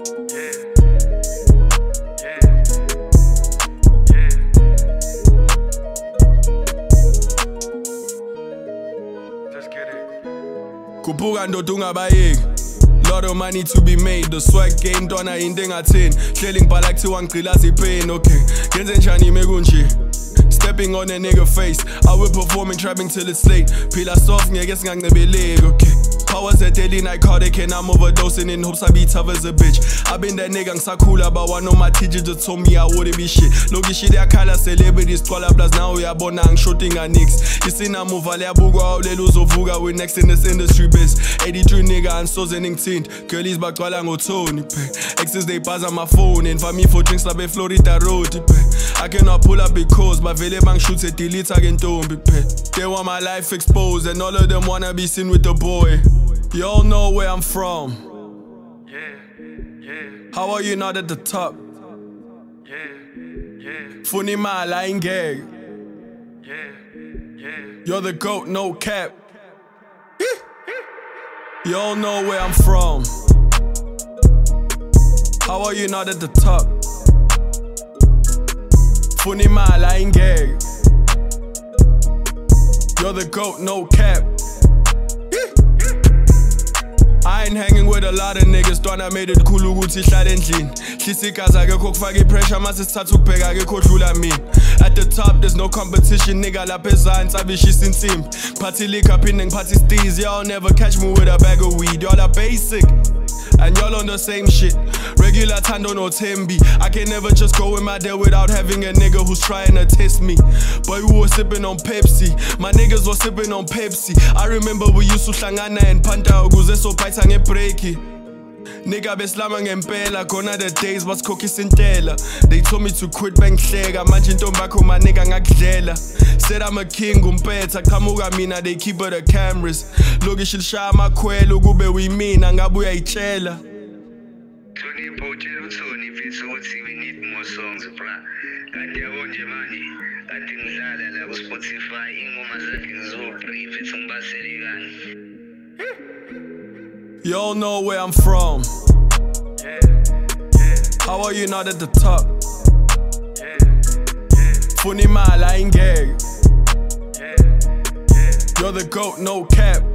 Kubuka ndoda ungabayeki. Lot of money to be made, the swag game dona into engatheni. Hleli ngibhala kuthiwa ngigqilaza ipain, okay. Ngenze njani mekunje? Stepping on a nigga face, I will performing trapping till it's late. Phila soft ngeke singanqebeleki, okay. Powers at daily night cardiac and I'm overdosing in hopes I be tough as a bitch. I been that nigga ngisakhula but one of my teachers just told me I wouldn't be shit. Loki shit yakhala celebrities twala plus now uyabona ngishoting a nix. Isina muva liyabukwa awulela uzovuka we next in this industry biz. 83 nigga ansoze ngithint. Girlies bagcwala ngoTony phe. Exes they buzz on my phone and for me for drinks like Florida Road phe. I cannot pull up because bavele bangishuthe delete agentombi phe. They want my life exposed and all of them wanna be seen with the boy. Y'all know where I'm from. How are you not at the top? Funny mal, I ain't gag. You're the GOAT, no cap. Y'all know where I'm from. How are you not at the top? Funny mal, I ain't gag. You're the GOAT, no cap. I ain't hanging with a lot of niggas, Dwana made it cool ukuthi ihlale endlini. Hlisikazi akekho kufaka ipressure mase sithatha ukubheka akekho odlula mina. At the top there's no competition, nigga lapha ezantsi abishisa insimbi. Ngiphatha iliquor phinde ngiphatha isteez, y'all never catch me with a bag of weed. Y'all are basic and y'all on the same shit. Regular Tando no Tembi. I can never just go in my day without having a nigga who's trying to test me. Boy, we were sipping on Pepsi. My niggas were sipping on Pepsi. I remember we used to hlangana and panta ukuze sobhaitha ngebreaki. Nigga beslama ngempela khona the days basikhokhisa intela. They told me to quit bangihleka manje intombi yakho ma nigga ngakudlela. Said I'm a king umpetha qhamuka mina they keep the cameras. Loki shilishaya amakhwelo kube uyimina ngabe uyayitshela. Tony Pochero Tony mfisa ukuthi we need more songs bra. Kanti yabo nje manje kanti ngidlala la ku Spotify ingoma zakhe ngizobrief ethi ngibasele kanje. Y'all know where I'm from. How are you not at the top? Funny mal, I ain't gag. You're the GOAT, no cap.